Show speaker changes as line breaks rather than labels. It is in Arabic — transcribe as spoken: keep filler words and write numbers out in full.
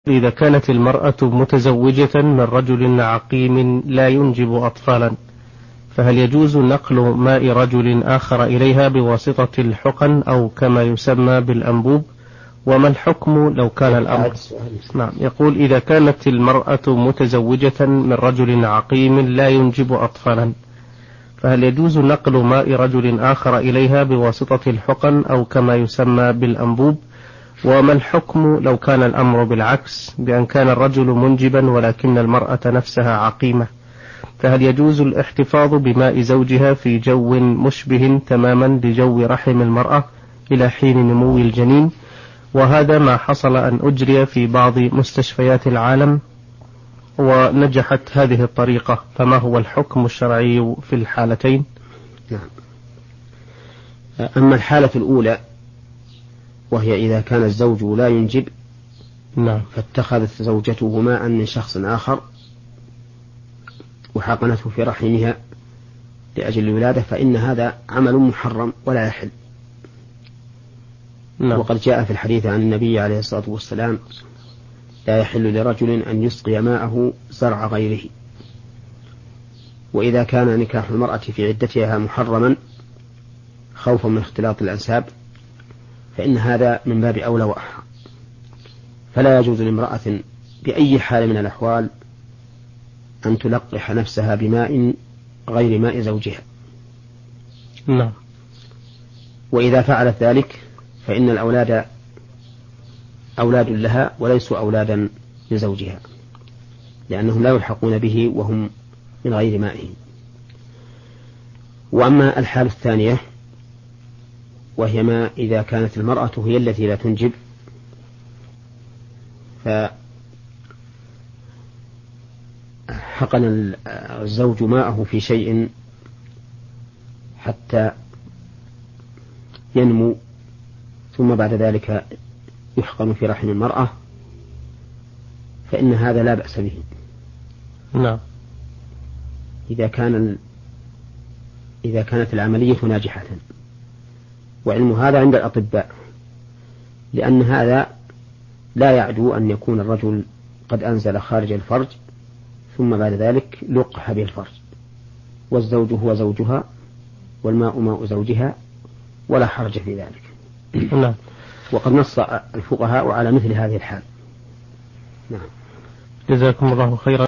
إذا كانت المرأة متزوجة من رجل عقيم لا ينجب أطفالا، فهل يجوز نقل ماء رجل آخر إليها بواسطة الحقن أو كما يسمى بالأنبوب؟ وما الحكم لو كان الأمر؟ نعم، يقول إذا كانت المرأة متزوجة من رجل عقيم لا ينجب أطفالا، فهل يجوز نقل ماء رجل آخر إليها بواسطة الحقن أو كما يسمى بالأنبوب؟ وما الحكم لو كان الأمر بالعكس، بأن كان الرجل منجبا ولكن المرأة نفسها عقيمة، فهل يجوز الاحتفاظ بماء زوجها في جو مشبه تماما لجو رحم المرأة إلى حين نمو الجنين؟ وهذا ما حصل أن أجري في بعض مستشفيات العالم ونجحت هذه الطريقة، فما هو الحكم الشرعي في الحالتين؟
نعم. أما الحالة الأولى وهي إذا كان الزوج لا ينجب،
نعم،
فاتخذت زوجته ماء من شخص آخر وحقنته في رحمها لأجل الولادة، فإن هذا عمل محرم ولا يحل.
نعم.
وقد جاء في الحديث عن النبي عليه الصلاة والسلام: لا يحل لرجل أن يسقي ماءه زرع غيره. وإذا كان نكاح المرأة في عدتها محرما خوفا من اختلاط الأنساب، فإن هذا من باب أولى وأحرى، فلا يجوز لامرأة بأي حال من الأحوال أن تلقح نفسها بماء غير ماء زوجها.
نعم.
وإذا فعلت ذلك فإن الأولاد أولاد لها وليسوا أولادا لزوجها، لأنهم لا يلحقون به وهم من غير مائه. وأما الحالة الثانية وهي ما إذا كانت المرأة هي التي لا تنجب، فحقن الزوج ماءه في شيء حتى ينمو، ثم بعد ذلك يحقن في رحم المرأة، فإن هذا لا بأس به.
نعم.
إذا كان إذا كانت العملية ناجحة، وعلم هذا عند الأطباء، لأن هذا لا يعدو أن يكون الرجل قد أنزل خارج الفرج ثم بعد ذلك لقح به الفرج، والزوج هو زوجها والماء ماء زوجها، ولا حرج في ذلك.
نعم.
وقد نص الفقهاء على مثل هذه الحال. نعم.
جزاكم الله خيرا.